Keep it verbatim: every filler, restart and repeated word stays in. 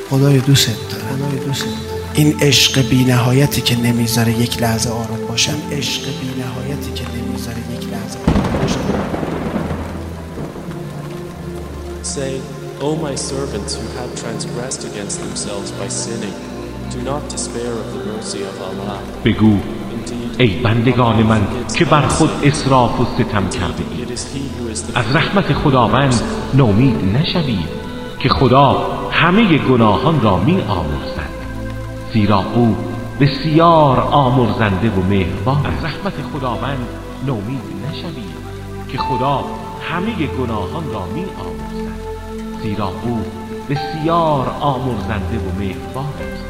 خدای دوست داره، خدای دوست داره. این عشق بی نهایتی که نمیذاره یک لحظه آروم باشم، عشق بی نهایتی که نمیذاره یک لحظه آروم باشم. Say, O my servants who have transgressed against themselves by sinning, do not despair of the mercy of Allah. بگو ای بندگان من که بر خود اسراف و ستم کرده اید، از رحمت خداوند نومید نشوید که خدا همه گناهان را می آمرزد، زیرا او بسیار آمرزنده و مهربان. از رحمت خداوند نومید نشوید که خدا همه گناهان را می آمرزد، زیرا او بسیار آمرزنده و مهربان است.